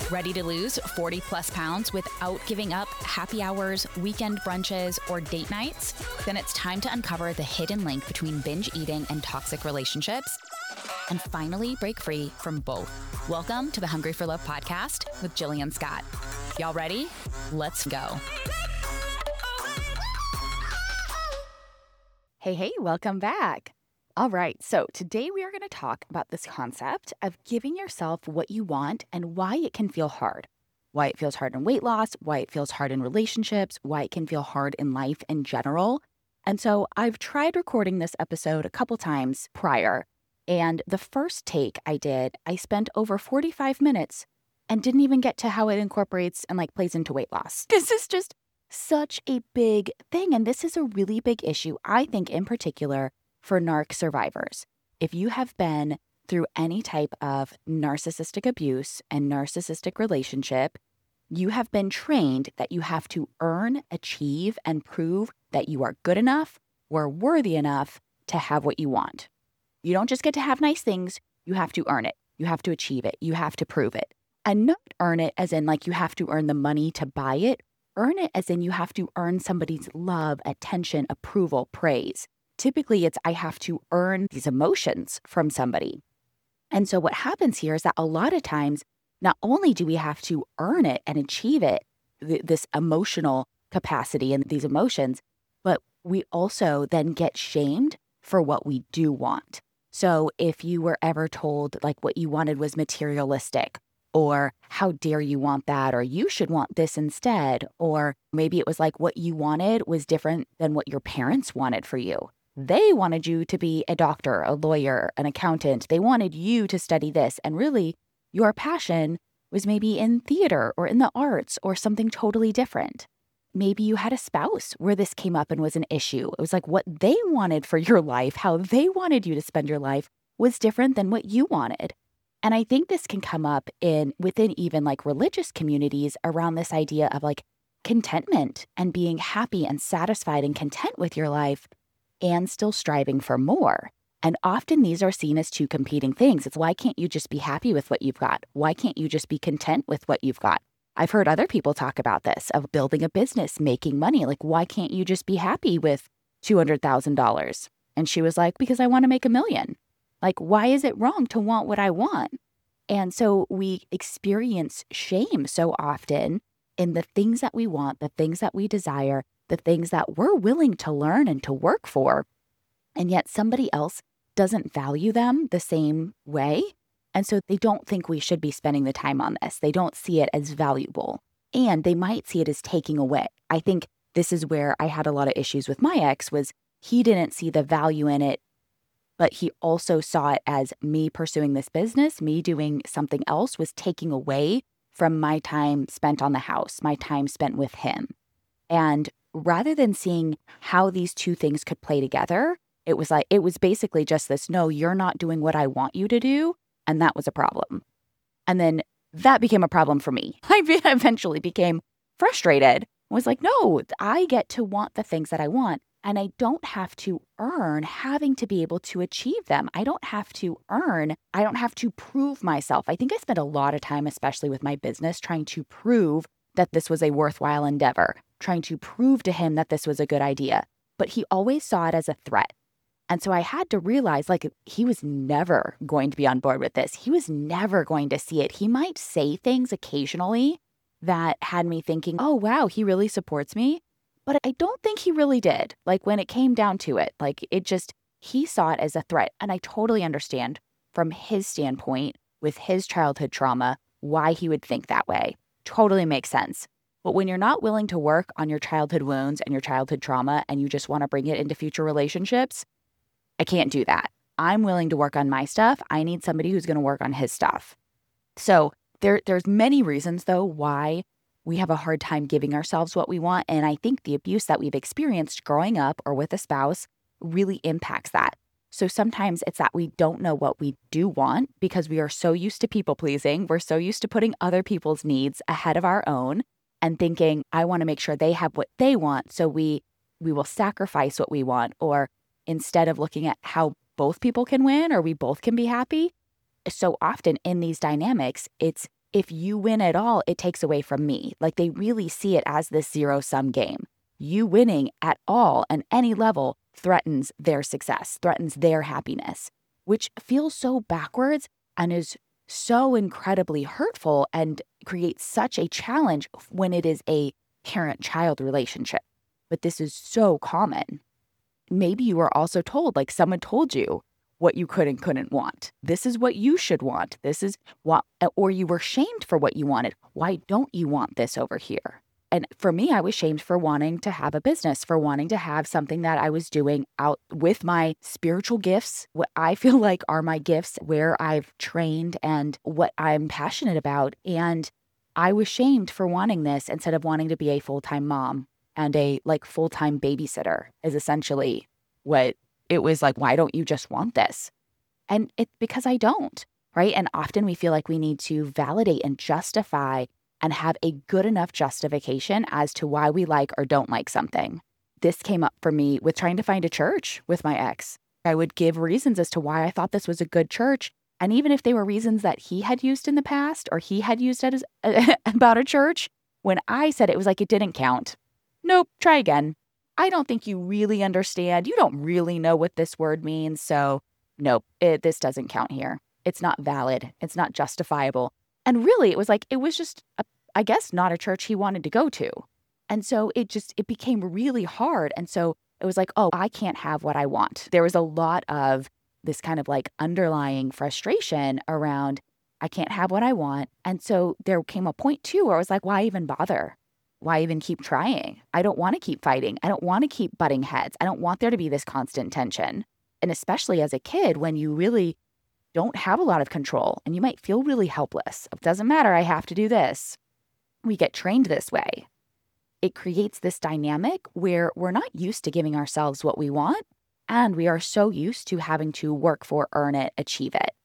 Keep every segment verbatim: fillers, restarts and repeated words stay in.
Ready to lose forty plus pounds without giving up happy hours, weekend brunches, or date nights? Then it's time to uncover the hidden link between binge eating and toxic relationships and finally break free from both. Welcome to the Hungry for Love podcast with Jillian Scott. Y'all ready? Let's go. Hey, hey, welcome back. All right, so today we are going to talk about this concept of giving yourself what you want and why it can feel hard. Why it feels hard in weight loss, why it feels hard in relationships, why it can feel hard in life in general. And so I've tried recording this episode a couple times prior, and the first take I did, I spent over forty-five minutes and didn't even get to how it incorporates and like plays into weight loss. This is just such a big thing, and this is a really big issue, I think, in particular, for narc survivors. If you have been through any type of narcissistic abuse and narcissistic relationship, you have been trained that you have to earn, achieve, and prove that you are good enough or worthy enough to have what you want. You don't just get to have nice things, you have to earn it. You have to achieve it. You have to prove it. And not earn it as in like you have to earn the money to buy it. Earn it as in you have to earn somebody's love, attention, approval, praise. Typically, it's I have to earn these emotions from somebody. And so what happens here is that a lot of times, not only do we have to earn it and achieve it, th- this emotional capacity and these emotions, but we also then get shamed for what we do want. So if you were ever told like what you wanted was materialistic, or how dare you want that, or you should want this instead, or maybe it was like what you wanted was different than what your parents wanted for you. They wanted you to be a doctor, a lawyer, an accountant. They wanted you to study this. And really, your passion was maybe in theater or in the arts or something totally different. Maybe you had a spouse where this came up and was an issue. It was like what they wanted for your life, how they wanted you to spend your life was different than what you wanted. And I think this can come up in within even like religious communities around this idea of like contentment and being happy and satisfied and content with your life, and still striving for more. And often these are seen as two competing things. It's why can't you just be happy with what you've got? Why can't you just be content with what you've got? I've heard other people talk about this, of building a business, making money. Like, why can't you just be happy with two hundred thousand dollars? And she was like, because I want to make a million. Like, why is it wrong to want what I want? And so we experience shame so often in the things that we want, the things that we desire, the things that we're willing to learn and to work for, and yet somebody else doesn't value them the same way. And so they don't think we should be spending the time on this. They don't see it as valuable, and they might see it as taking away. I think this is where I had a lot of issues with my ex, was he didn't see the value in it, but he also saw it as me pursuing this business, me doing something else was taking away from my time spent on the house, my time spent with him. And rather than seeing how these two things could play together, it was like, it was basically just this, no, you're not doing what I want you to do. And that was a problem. And then that became a problem for me. I eventually became frustrated. I was like, no, I get to want the things that I want. And I don't have to earn having to be able to achieve them. I don't have to earn. I don't have to prove myself. I think I spent a lot of time, especially with my business, trying to prove that this was a worthwhile endeavor, trying to prove to him that this was a good idea. But he always saw it as a threat. And so I had to realize, like, he was never going to be on board with this. He was never going to see it. He might say things occasionally that had me thinking, oh, wow, he really supports me. But I don't think he really did. Like, when it came down to it, like, it just, he saw it as a threat. And I totally understand from his standpoint, with his childhood trauma, why he would think that way. Totally makes sense. But when you're not willing to work on your childhood wounds and your childhood trauma, and you just want to bring it into future relationships, I can't do that. I'm willing to work on my stuff. I need somebody who's going to work on his stuff. So there, there's many reasons, though, why we have a hard time giving ourselves what we want. And I think the abuse that we've experienced growing up or with a spouse really impacts that. So sometimes it's that we don't know what we do want because we are so used to people pleasing. We're so used to putting other people's needs ahead of our own and thinking, I want to make sure they have what they want. So we we will sacrifice what we want. Or instead of looking at how both people can win or we both can be happy. So often in these dynamics, it's if you win at all, it takes away from me. Like they really see it as this zero-sum game. You winning at all and any level threatens their success, threatens their happiness, which feels so backwards and is so incredibly hurtful and creates such a challenge when it is a parent-child relationship. But this is so common. Maybe you were also told, like someone told you what you could and couldn't want. This is what you should want. This is what, or you were shamed for what you wanted. Why don't you want this over here? And for me, I was shamed for wanting to have a business, for wanting to have something that I was doing out with my spiritual gifts, what I feel like are my gifts, where I've trained and what I'm passionate about. And I was shamed for wanting this instead of wanting to be a full-time mom and a like full-time babysitter is essentially what it was like. Why don't you just want this? And it's because I don't, right? And often we feel like we need to validate and justify and have a good enough justification as to why we like or don't like something. This came up for me with trying to find a church with my ex. I would give reasons as to why I thought this was a good church. And even if they were reasons that he had used in the past or he had used as, about a church, when I said it, it was like it didn't count. Nope, try again. I don't think you really understand. You don't really know what this word means. So nope, it, this doesn't count here. It's not valid. It's not justifiable. And really, it was like, it was just, a, I guess, not a church he wanted to go to. And so it just, it became really hard. And so it was like, oh, I can't have what I want. There was a lot of this kind of like underlying frustration around, I can't have what I want. And so there came a point too where I was like, why even bother? Why even keep trying? I don't want to keep fighting. I don't want to keep butting heads. I don't want there to be this constant tension. And especially as a kid, when you really don't have a lot of control and you might feel really helpless. It doesn't matter, I have to do this. We get trained this way. It creates this dynamic where we're not used to giving ourselves what we want, and we are so used to having to work for, earn it, achieve it.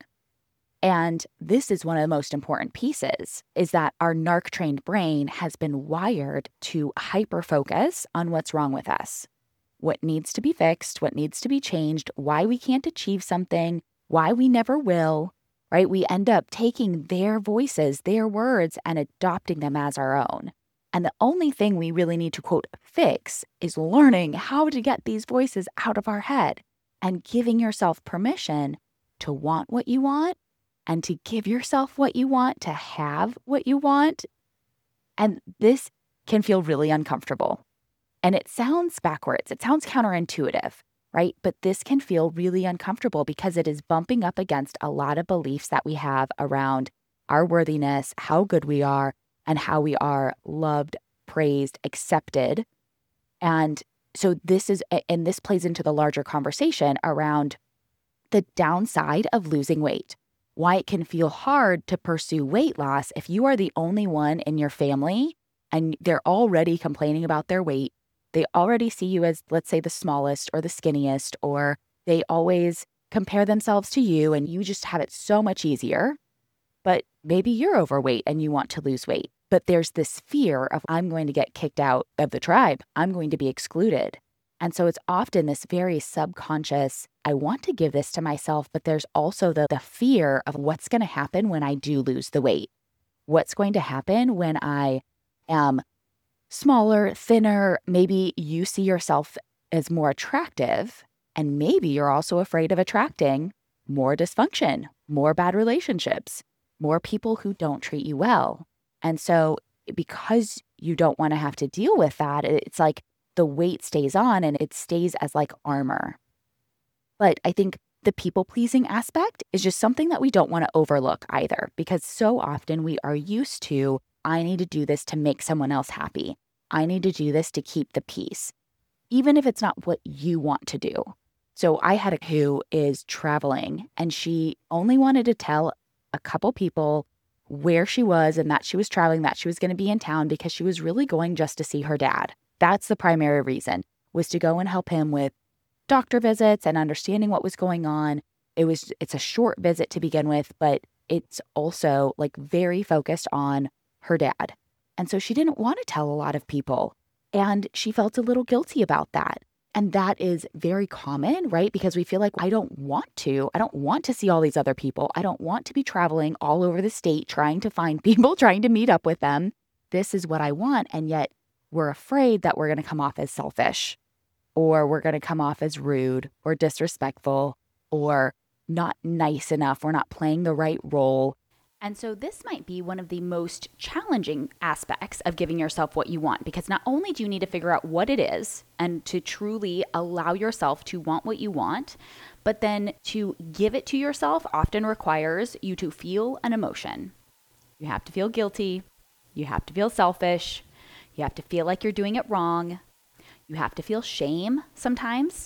And this is one of the most important pieces, is that our narc-trained brain has been wired to hyper-focus on what's wrong with us, what needs to be fixed, what needs to be changed, why we can't achieve something, why we never will, right? We end up taking their voices, their words, and adopting them as our own. And the only thing we really need to, quote, fix is learning how to get these voices out of our head and giving yourself permission to want what you want and to give yourself what you want, to have what you want. And this can feel really uncomfortable. And it sounds backwards. It sounds counterintuitive, right? But this can feel really uncomfortable because it is bumping up against a lot of beliefs that we have around our worthiness, how good we are, and how we are loved, praised, accepted. And so this is, and this plays into the larger conversation around the downside of losing weight, why it can feel hard to pursue weight loss if you are the only one in your family and they're already complaining about their weight. They already see you as, let's say, the smallest or the skinniest, or they always compare themselves to you and you just have it so much easier. But maybe you're overweight and you want to lose weight. But there's this fear of, I'm going to get kicked out of the tribe. I'm going to be excluded. And so it's often this very subconscious, I want to give this to myself, but there's also the, the fear of what's going to happen when I do lose the weight. What's going to happen when I am smaller, thinner? Maybe you see yourself as more attractive, and maybe you're also afraid of attracting more dysfunction, more bad relationships, more people who don't treat you well. And so because you don't want to have to deal with that, it's like the weight stays on and it stays as like armor. But I think the people-pleasing aspect is just something that we don't want to overlook either, because so often we are used to, I need to do this to make someone else happy. I need to do this to keep the peace, even if it's not what you want to do. So I had a who is traveling and she only wanted to tell a couple people where she was and that she was traveling, that she was going to be in town because she was really going just to see her dad. That's the primary reason, was to go and help him with doctor visits and understanding what was going on. It was, it's a short visit to begin with, but it's also like very focused on her dad. And so she didn't want to tell a lot of people. And she felt a little guilty about that. And that is very common, right? Because we feel like I don't want to. I don't want to see all these other people. I don't want to be traveling all over the state trying to find people, trying to meet up with them. This is what I want. And yet we're afraid that we're going to come off as selfish, or we're going to come off as rude or disrespectful or not nice enough. We're not playing the right role. And so this might be one of the most challenging aspects of giving yourself what you want, because not only do you need to figure out what it is and to truly allow yourself to want what you want, but then to give it to yourself often requires you to feel an emotion. You have to feel guilty. You have to feel selfish. You have to feel like you're doing it wrong. You have to feel shame sometimes.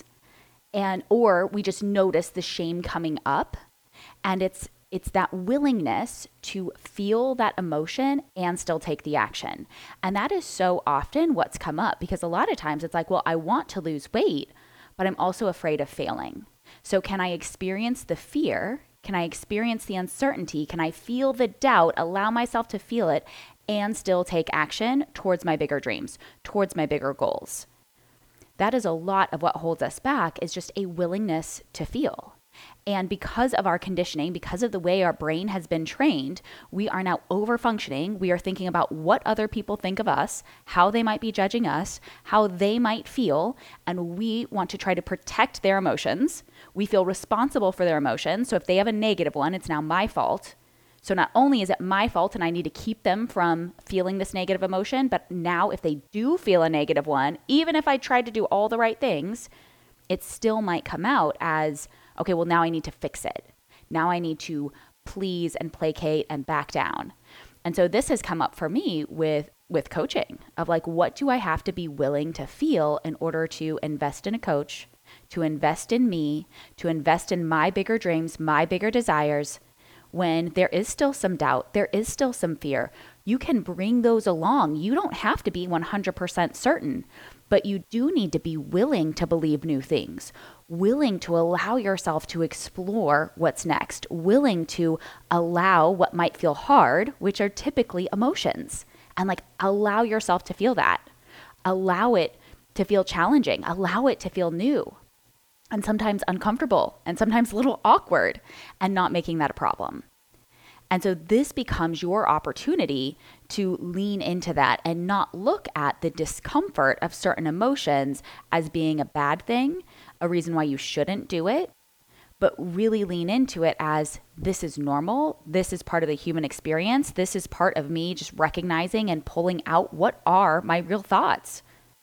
And or we just notice the shame coming up, and it's It's that willingness to feel that emotion and still take the action. And that is so often what's come up, because a lot of times it's like, well, I want to lose weight, but I'm also afraid of failing. So can I experience the fear? Can I experience the uncertainty? Can I feel the doubt, allow myself to feel it, and still take action towards my bigger dreams, towards my bigger goals? That is a lot of what holds us back, is just a willingness to feel. And because of our conditioning, because of the way our brain has been trained, we are now over-functioning. We are thinking about what other people think of us, how they might be judging us, how they might feel, and we want to try to protect their emotions. We feel responsible for their emotions. So if they have a negative one, it's now my fault. So not only is it my fault and I need to keep them from feeling this negative emotion, but now if they do feel a negative one, even if I tried to do all the right things, it still might come out as, okay, well, now I need to fix it. Now I need to please and placate and back down. And so this has come up for me with, with coaching of like, what do I have to be willing to feel in order to invest in a coach, to invest in me, to invest in my bigger dreams, my bigger desires, when there is still some doubt, there is still some fear. You can bring those along. You don't have to be one hundred percent certain, but you do need to be willing to believe new things, willing to allow yourself to explore what's next, willing to allow what might feel hard, which are typically emotions, and like allow yourself to feel that. Allow it to feel challenging, allow it to feel new, and sometimes uncomfortable, and sometimes a little awkward, and not making that a problem. And so this becomes your opportunity to lean into that and not look at the discomfort of certain emotions as being a bad thing, a reason why you shouldn't do it, but really lean into it as this is normal. This is part of the human experience. This is part of me just recognizing and pulling out what are my real thoughts.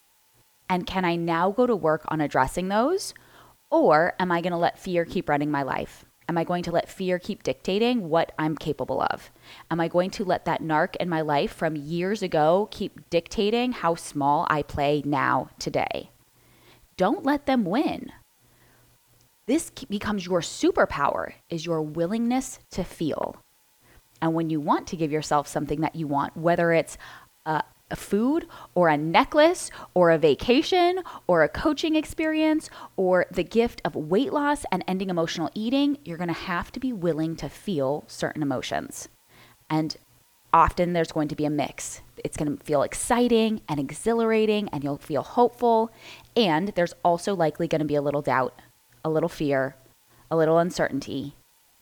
And can I now go to work on addressing those? Or am I going to let fear keep running my life? Am I going to let fear keep dictating what I'm capable of? Am I going to let that narc in my life from years ago keep dictating how small I play now today? Don't let them win. This becomes your superpower, is your willingness to feel. And when you want to give yourself something that you want, whether it's a a food or a necklace or a vacation or a coaching experience or the gift of weight loss and ending emotional eating, you're going to have to be willing to feel certain emotions. And often there's going to be a mix. It's going to feel exciting and exhilarating, and you'll feel hopeful. And there's also likely going to be a little doubt, a little fear, a little uncertainty.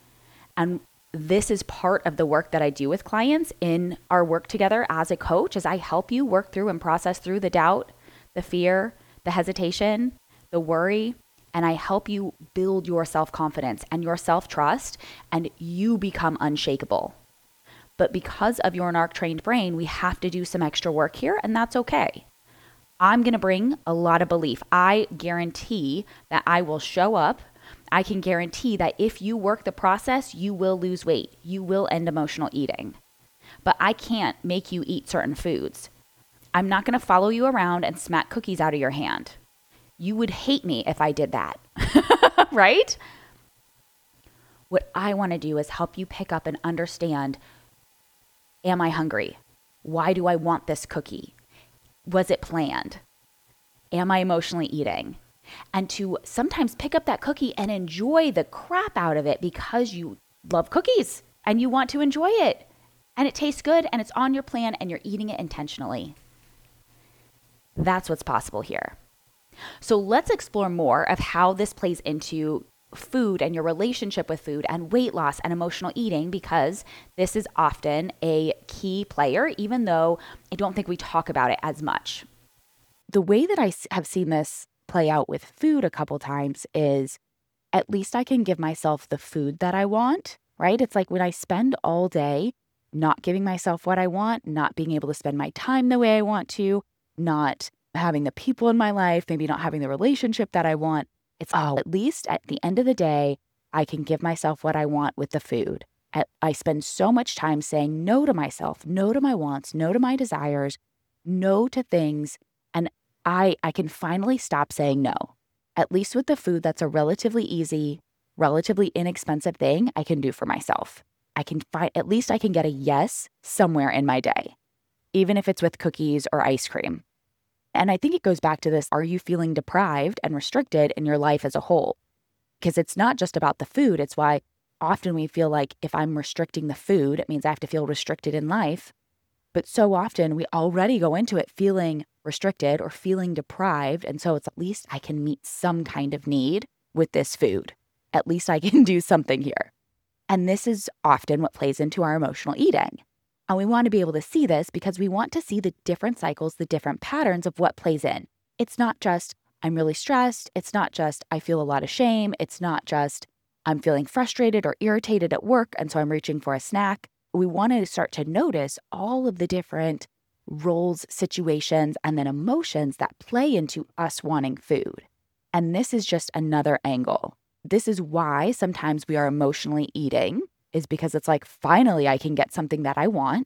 And this is part of the work that I do with clients in our work together as a coach, as I help you work through and process through the doubt, the fear, the hesitation, the worry, and I help you build your self-confidence and your self-trust, and you become unshakable. But because of your narc-trained brain, we have to do some extra work here, and that's okay. I'm going to bring a lot of belief. I guarantee that I will show up. I can guarantee that if you work the process, you will lose weight. You will end emotional eating. But I can't make you eat certain foods. I'm not going to follow you around and smack cookies out of your hand. You would hate me if I did that, right? What I want to do is help you pick up and understand, am I hungry? Why do I want this cookie? Was it planned? Am I emotionally eating? And to sometimes pick up that cookie and enjoy the crap out of it because you love cookies and you want to enjoy it. And it tastes good and it's on your plan and you're eating it intentionally. That's what's possible here. So let's explore more of how this plays into food and your relationship with food and weight loss and emotional eating, because this is often a key player, even though I don't think we talk about it as much. The way that I have seen this play out with food a couple times is at least I can give myself the food that I want, right? It's like when I spend all day not giving myself what I want, not being able to spend my time the way I want to, not having the people in my life, maybe not having the relationship that I want. It's, oh, at least at the end of the day, I can give myself what I want with the food. I spend so much time saying no to myself, no to my wants, no to my desires, no to things. And I, I can finally stop saying no. At least with the food, that's a relatively easy, relatively inexpensive thing I can do for myself. I can find, at least I can get a yes somewhere in my day, even if it's with cookies or ice cream. And I think it goes back to this, are you feeling deprived and restricted in your life as a whole? Because it's not just about the food. It's why often we feel like if I'm restricting the food, it means I have to feel restricted in life. But so often we already go into it feeling restricted or feeling deprived. And so it's at least I can meet some kind of need with this food. At least I can do something here. And this is often what plays into our emotional eating. And we want to be able to see this because we want to see the different cycles, the different patterns of what plays in. It's not just, I'm really stressed. It's not just, I feel a lot of shame. It's not just, I'm feeling frustrated or irritated at work, and so I'm reaching for a snack. We want to start to notice all of the different roles, situations, and then emotions that play into us wanting food. And this is just another angle. This is why sometimes we are emotionally eating, is because it's like, finally, I can get something that I want.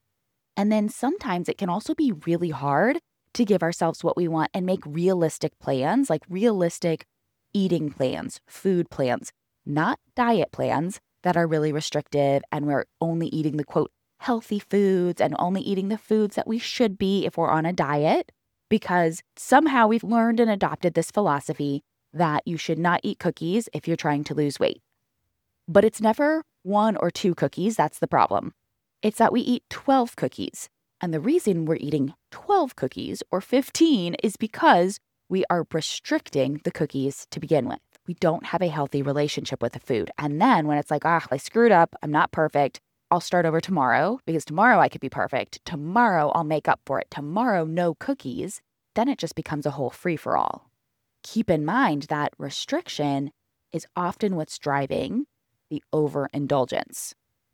And then sometimes it can also be really hard to give ourselves what we want and make realistic plans, like realistic eating plans, food plans, not diet plans that are really restrictive and we're only eating the quote healthy foods and only eating the foods that we should be if we're on a diet, because somehow we've learned and adopted this philosophy that you should not eat cookies if you're trying to lose weight. But it's never one or two cookies that's the problem. It's that we eat twelve cookies. And the reason we're eating twelve cookies or fifteen is because we are restricting the cookies to begin with. We don't have a healthy relationship with the food. And then when it's like, ah, I screwed up, I'm not perfect, I'll start over tomorrow because tomorrow I could be perfect. Tomorrow I'll make up for it. Tomorrow, no cookies. Then it just becomes a whole free-for-all. Keep in mind that restriction is often what's driving the overindulgence.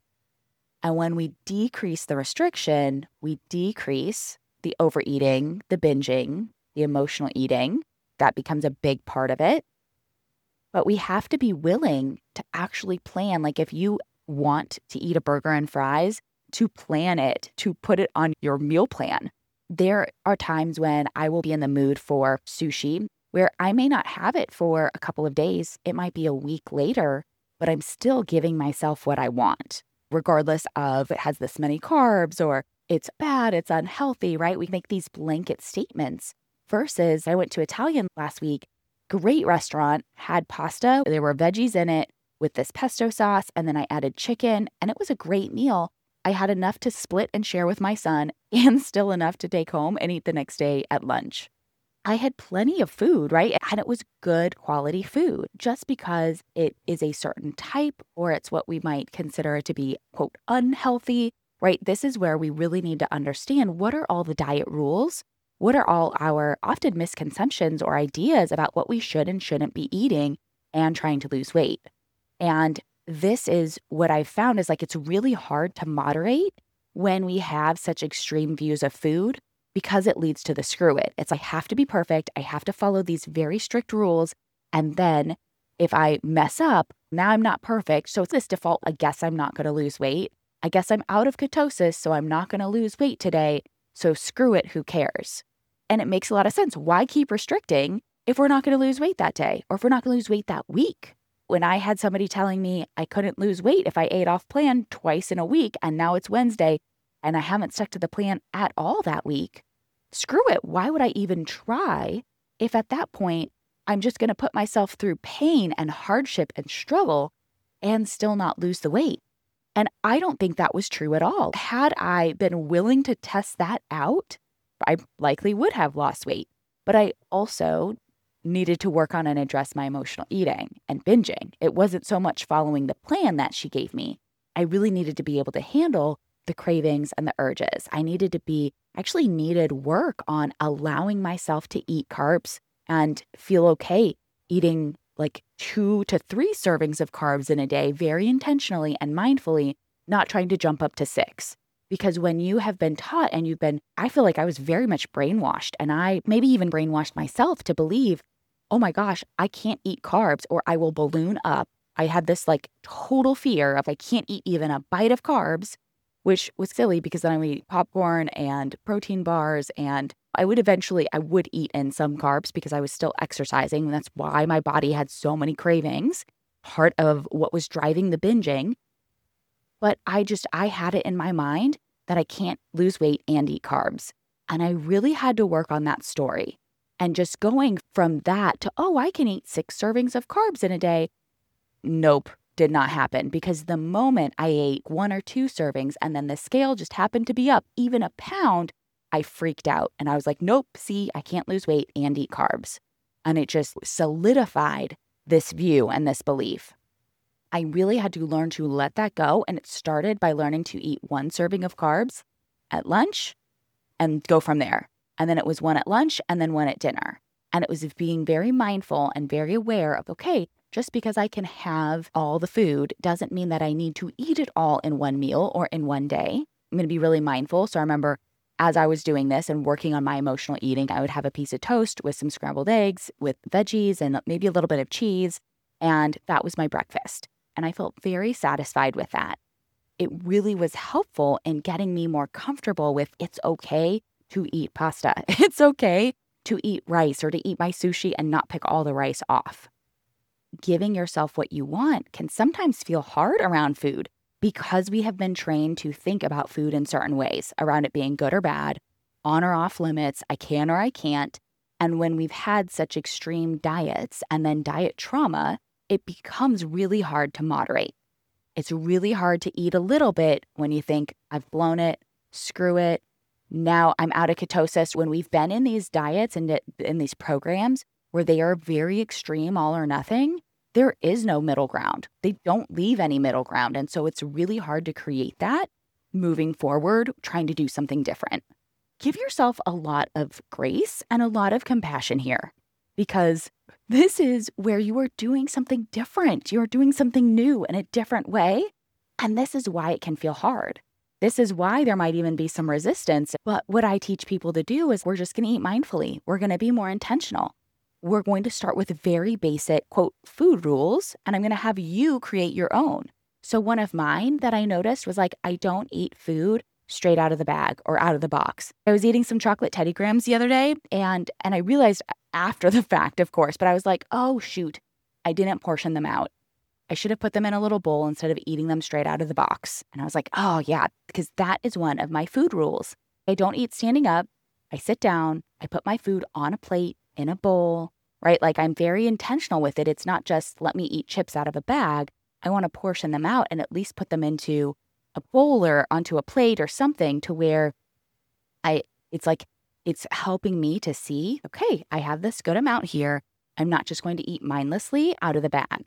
And when we decrease the restriction, we decrease the overeating, the binging, the emotional eating. That becomes a big part of it. But we have to be willing to actually plan. Like if you want to eat a burger and fries, to plan it, to put it on your meal plan. There are times when I will be in the mood for sushi where I may not have it for a couple of days. It might be a week later, but I'm still giving myself what I want, regardless of it has this many carbs or it's bad, it's unhealthy, right? We make these blanket statements versus I went to Italian last week, great restaurant, had pasta, there were veggies in it with this pesto sauce, and then I added chicken, and it was a great meal. I had enough to split and share with my son and still enough to take home and eat the next day at lunch. I had plenty of food, right? And it was good quality food. Just because it is a certain type or it's what we might consider to be, quote, unhealthy, right? This is where we really need to understand what are all the diet rules? What are all our often misconceptions or ideas about what we should and shouldn't be eating and trying to lose weight? And this is what I've found is like it's really hard to moderate when we have such extreme views of food because it leads to the screw it. It's I have to be perfect. I have to follow these very strict rules. And then if I mess up, now I'm not perfect. So it's this default, I guess I'm not going to lose weight. I guess I'm out of ketosis, so I'm not going to lose weight today. So screw it, who cares? And it makes a lot of sense. Why keep restricting if we're not going to lose weight that day or if we're not going to lose weight that week? When I had somebody telling me I couldn't lose weight if I ate off plan twice in a week and now it's Wednesday and I haven't stuck to the plan at all that week, screw it. Why would I even try if at that point I'm just going to put myself through pain and hardship and struggle and still not lose the weight? And I don't think that was true at all. Had I been willing to test that out, I likely would have lost weight. But I also needed to work on and address my emotional eating and binging. It wasn't so much following the plan that she gave me. I really needed to be able to handle the cravings and the urges. I needed to be, actually needed work on allowing myself to eat carbs and feel okay eating like two to three servings of carbs in a day, very intentionally and mindfully, not trying to jump up to six. Because when you have been taught and you've been, I feel like I was very much brainwashed, and I maybe even brainwashed myself to believe, oh my gosh, I can't eat carbs or I will balloon up. I had this like total fear of I can't eat even a bite of carbs, which was silly because then I would eat popcorn and protein bars, and I would eventually, I would eat in some carbs because I was still exercising. And that's why my body had so many cravings, part of what was driving the binging. But I just, I had it in my mind that I can't lose weight and eat carbs. And I really had to work on that story. And just going from that to, oh, I can eat six servings of carbs in a day. Nope, did not happen. Because the moment I ate one or two servings and then the scale just happened to be up even a pound, I freaked out. And I was like, nope, see, I can't lose weight and eat carbs. And it just solidified this view and this belief. I really had to learn to let that go. And it started by learning to eat one serving of carbs at lunch and go from there. And then it was one at lunch and then one at dinner. And it was being very mindful and very aware of, okay, just because I can have all the food doesn't mean that I need to eat it all in one meal or in one day. I'm going to be really mindful. So I remember as I was doing this and working on my emotional eating, I would have a piece of toast with some scrambled eggs with veggies and maybe a little bit of cheese. And that was my breakfast. And I felt very satisfied with that. It really was helpful in getting me more comfortable with it's okay to eat pasta. It's okay to eat rice or to eat my sushi and not pick all the rice off. Giving yourself what you want can sometimes feel hard around food because we have been trained to think about food in certain ways, around it being good or bad, on or off limits, I can or I can't. And when we've had such extreme diets and then diet trauma, it becomes really hard to moderate. It's really hard to eat a little bit when you think, I've blown it, screw it. Now I'm out of ketosis. When we've been in these diets and in these programs where they are very extreme, all or nothing, there is no middle ground. They don't leave any middle ground. And so it's really hard to create that moving forward, trying to do something different. Give yourself a lot of grace and a lot of compassion here, because this is where you are doing something different. You're doing something new in a different way. And this is why it can feel hard. This is why there might even be some resistance. But what I teach people to do is we're just going to eat mindfully. We're going to be more intentional. We're going to start with very basic, quote, food rules, and I'm going to have you create your own. So one of mine that I noticed was like, I don't eat food straight out of the bag or out of the box. I was eating some chocolate Teddy Grahams the other day, and and I realized after the fact, of course, but I was like, oh, shoot, I didn't portion them out. I should have put them in a little bowl instead of eating them straight out of the box. And I was like, oh, yeah, because that is one of my food rules. I don't eat standing up. I sit down. I put my food on a plate, in a bowl, right? Like I'm very intentional with it. It's not just let me eat chips out of a bag. I want to portion them out and at least put them into a bowl or onto a plate or something to where I, it's like, it's helping me to see, okay, I have this good amount here. I'm not just going to eat mindlessly out of the bag.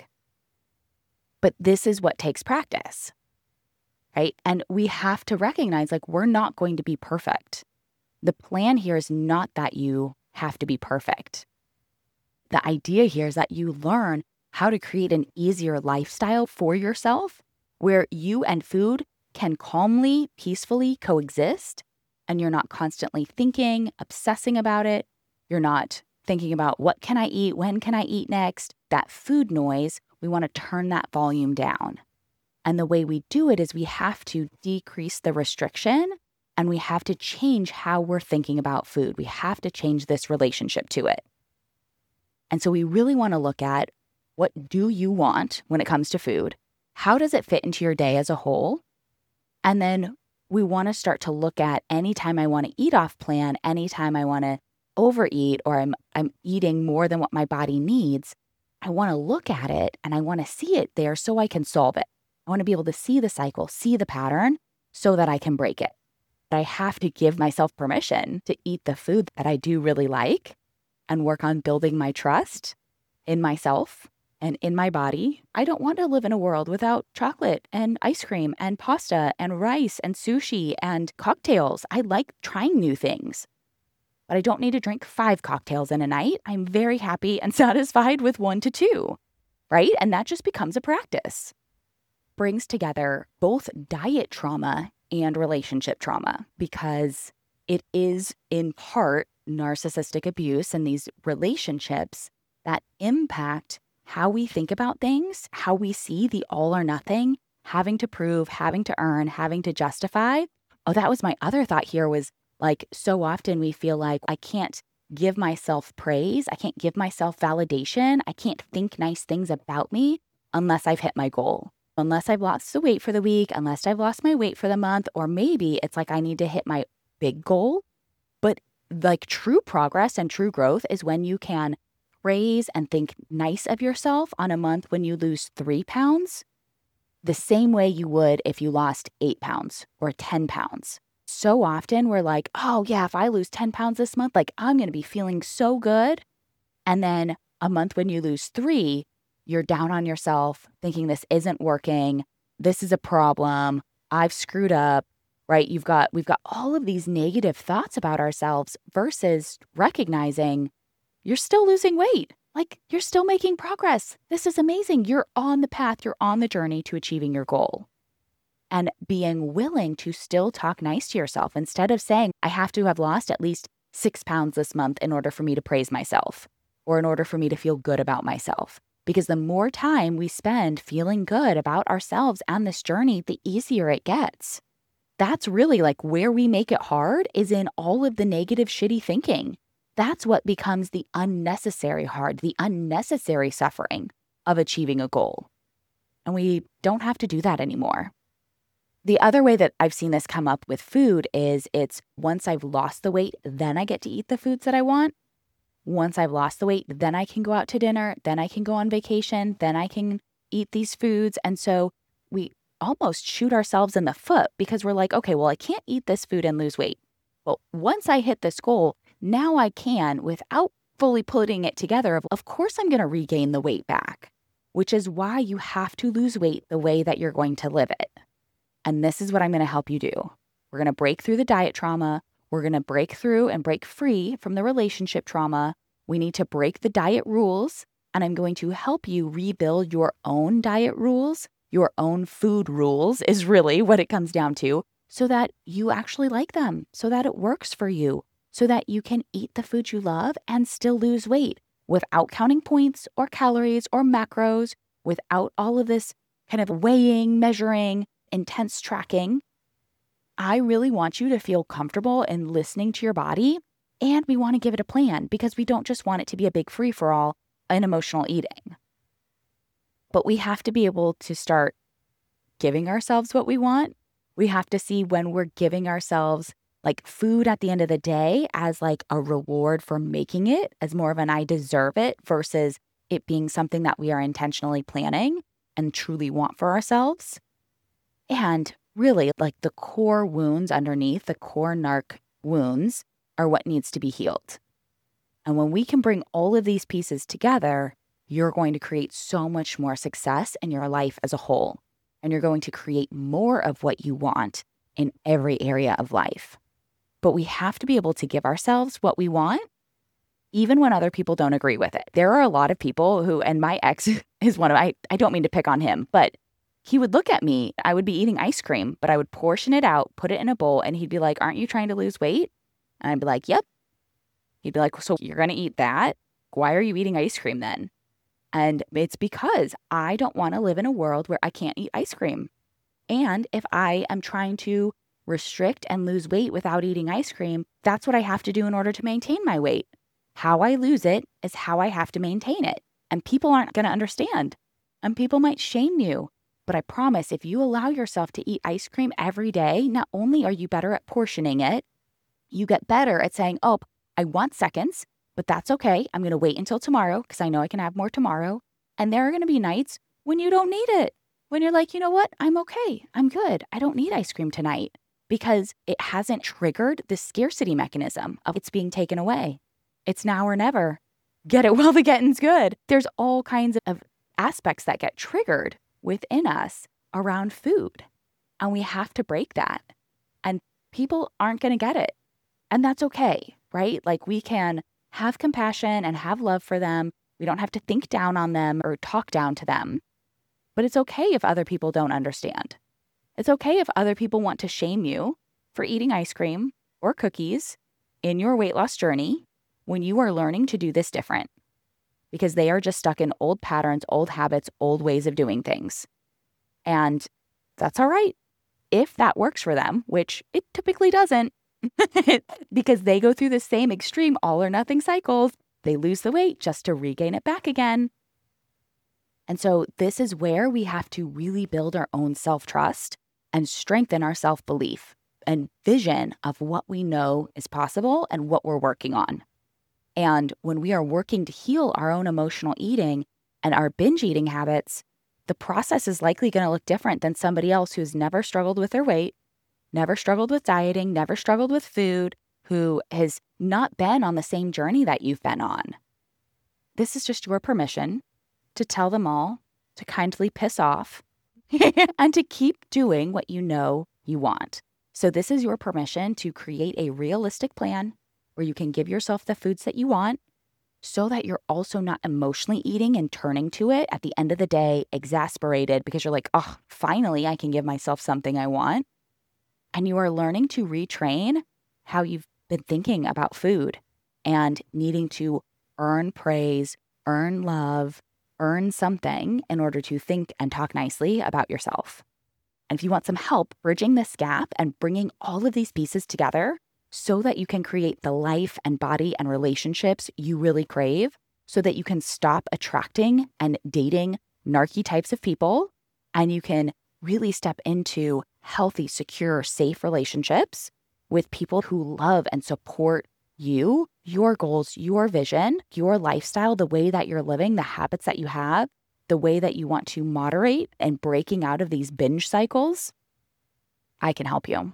But this is what takes practice, right? And we have to recognize like we're not going to be perfect. The plan here is not that you have to be perfect. The idea here is that you learn how to create an easier lifestyle for yourself where you and food can calmly, peacefully coexist, and you're not constantly thinking, obsessing about it. You're not thinking about what can I eat, when can I eat next? That food noise, we want to turn that volume down. And the way we do it is we have to decrease the restriction and we have to change how we're thinking about food. We have to change this relationship to it. And so we really want to look at what do you want when it comes to food? How does it fit into your day as a whole? And then we want to start to look at anytime I want to eat off plan, anytime I want to overeat or I'm I'm eating more than what my body needs, I want to look at it and I want to see it there so I can solve it. I want to be able to see the cycle, see the pattern so that I can break it. But I have to give myself permission to eat the food that I do really like and work on building my trust in myself and in my body. I don't want to live in a world without chocolate and ice cream and pasta and rice and sushi and cocktails. I like trying new things, but I don't need to drink five cocktails in a night. I'm very happy and satisfied with one to two, right? And that just becomes a practice. Brings together both diet trauma and relationship trauma, because it is in part narcissistic abuse and these relationships that impact how we think about things, how we see the all or nothing, having to prove, having to earn, having to justify. Oh, that was my other thought here, was like, so often we feel like I can't give myself praise. I can't give myself validation. I can't think nice things about me unless I've hit my goal, unless I've lost the weight for the week, unless I've lost my weight for the month, or maybe it's like I need to hit my big goal. But like true progress and true growth is when you can praise and think nice of yourself on a month when you lose three pounds, the same way you would if you lost eight pounds or ten pounds. So often we're like, oh yeah, if I lose ten pounds this month, like I'm going to be feeling so good. And then a month when you lose three, you're down on yourself, thinking this isn't working. This is a problem. I've screwed up, right? You've got, we've got all of these negative thoughts about ourselves versus recognizing you're still losing weight. Like you're still making progress. This is amazing. You're on the path. You're on the journey to achieving your goal. And being willing to still talk nice to yourself instead of saying, I have to have lost at least six pounds this month in order for me to praise myself or in order for me to feel good about myself. Because the more time we spend feeling good about ourselves and this journey, the easier it gets. That's really like where we make it hard, is in all of the negative, shitty thinking. That's what becomes the unnecessary hard, the unnecessary suffering of achieving a goal. And we don't have to do that anymore. The other way that I've seen this come up with food is it's once I've lost the weight, then I get to eat the foods that I want. Once I've lost the weight, then I can go out to dinner, then I can go on vacation, then I can eat these foods. And so we almost shoot ourselves in the foot because we're like, okay, well, I can't eat this food and lose weight. Well, once I hit this goal, now I can, without fully putting it together, of, of course I'm going to regain the weight back, which is why you have to lose weight the way that you're going to live it. And this is what I'm going to help you do. We're going to break through the diet trauma. We're going to break through and break free from the relationship trauma. We need to break the diet rules. And I'm going to help you rebuild your own diet rules. Your own food rules is really what it comes down to, so that you actually like them, so that it works for you, so that you can eat the food you love and still lose weight without counting points or calories or macros, without all of this kind of weighing, measuring, intense tracking. I really want you to feel comfortable in listening to your body, and we want to give it a plan because we don't just want it to be a big free-for-all in emotional eating. But we have to be able to start giving ourselves what we want. We have to see when we're giving ourselves like food at the end of the day as like a reward for making it, as more of an I deserve it, versus it being something that we are intentionally planning and truly want for ourselves. And really, like the core wounds underneath, the core narc wounds are what needs to be healed. And when we can bring all of these pieces together, you're going to create so much more success in your life as a whole. And you're going to create more of what you want in every area of life. But we have to be able to give ourselves what we want, even when other people don't agree with it. There are a lot of people who, and my ex is one of, I, I don't mean to pick on him, but he would look at me. I would be eating ice cream, but I would portion it out, put it in a bowl, and he'd be like, aren't you trying to lose weight? And I'd be like, yep. He'd be like, so you're going to eat that? Why are you eating ice cream then? And it's because I don't want to live in a world where I can't eat ice cream. And if I am trying to restrict and lose weight without eating ice cream, that's what I have to do in order to maintain my weight. How I lose it is how I have to maintain it. And people aren't going to understand. And people might shame you. But I promise, if you allow yourself to eat ice cream every day, not only are you better at portioning it, you get better at saying, oh, I want seconds, but that's okay. I'm going to wait until tomorrow because I know I can have more tomorrow. And there are going to be nights when you don't need it. When you're like, you know what? I'm okay. I'm good. I don't need ice cream tonight, because it hasn't triggered the scarcity mechanism of it's being taken away. It's now or never. Get it while the getting's good. There's all kinds of aspects that get triggered within us around food. And we have to break that. And people aren't going to get it. And that's okay, right? Like we can have compassion and have love for them. We don't have to think down on them or talk down to them. But it's okay if other people don't understand. It's okay if other people want to shame you for eating ice cream or cookies in your weight loss journey when you are learning to do this different, because they are just stuck in old patterns, old habits, old ways of doing things. And that's all right if that works for them, which it typically doesn't, because they go through the same extreme all or nothing cycles. They lose the weight just to regain it back again. And so this is where we have to really build our own self-trust and strengthen our self-belief and vision of what we know is possible and what we're working on. And when we are working to heal our own emotional eating and our binge eating habits, the process is likely going to look different than somebody else who's never struggled with their weight, never struggled with dieting, never struggled with food, who has not been on the same journey that you've been on. This is just your permission to tell them all to kindly piss off and to keep doing what you know you want. So this is your permission to create a realistic plan where you can give yourself the foods that you want so that you're also not emotionally eating and turning to it at the end of the day, exasperated because you're like, oh, finally I can give myself something I want. And you are learning to retrain how you've been thinking about food and needing to earn praise, earn love, earn something in order to think and talk nicely about yourself. And if you want some help bridging this gap and bringing all of these pieces together so that you can create the life and body and relationships you really crave, so that you can stop attracting and dating narky types of people, and you can really step into healthy, secure, safe relationships with people who love and support you, your goals, your vision, your lifestyle, the way that you're living, the habits that you have, the way that you want to moderate and breaking out of these binge cycles, I can help you.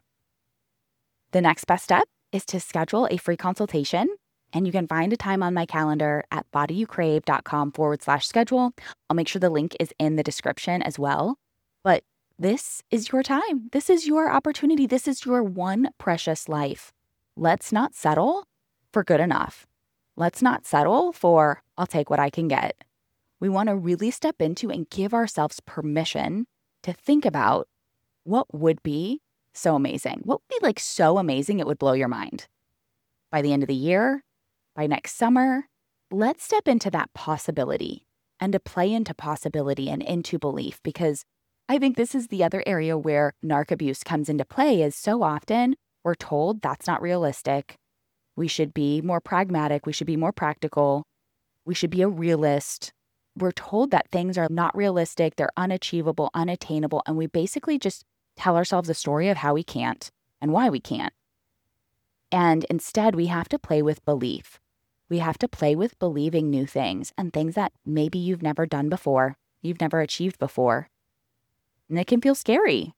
The next best step is to schedule a free consultation, and you can find a time on my calendar at bodyyoucrave.com forward slash schedule. I'll make sure the link is in the description as well. But this is your time. This is your opportunity. This is your one precious life. Let's not settle for good enough. Let's not settle for, I'll take what I can get. We want to really step into and give ourselves permission to think about what would be so amazing. What would be like so amazing it would blow your mind? By the end of the year, by next summer, let's step into that possibility and to play into possibility and into belief, because I think this is the other area where narc abuse comes into play. Is so often we're told that's not realistic. We should be more pragmatic. We should be more practical. We should be a realist. We're told that things are not realistic. They're unachievable, unattainable. And we basically just tell ourselves a story of how we can't and why we can't. And instead, we have to play with belief. We have to play with believing new things and things that maybe you've never done before, you've never achieved before. And it can feel scary.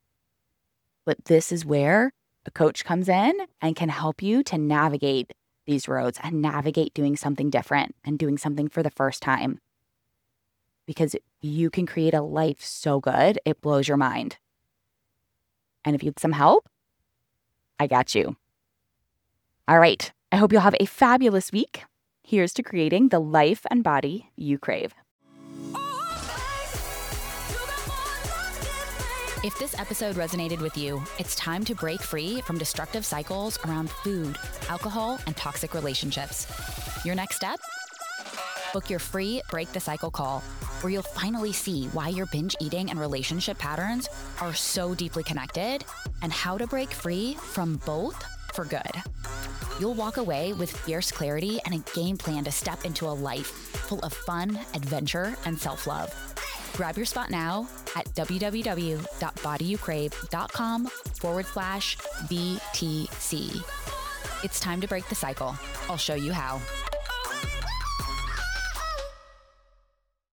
But this is where a coach comes in and can help you to navigate these roads and navigate doing something different and doing something for the first time. Because you can create a life so good, it blows your mind. And if you need some help, I got you. All right. I hope you'll have a fabulous week. Here's to creating the life and body you crave. If this episode resonated with you, it's time to break free from destructive cycles around food, alcohol, and toxic relationships. Your next step? Book your free Break the Cycle call, where you'll finally see why your binge eating and relationship patterns are so deeply connected and how to break free from both for good. You'll walk away with fierce clarity and a game plan to step into a life full of fun, adventure, and self-love. Grab your spot now at www.bodyyoucrave.com forward slash BTC. It's time to break the cycle. I'll show you how.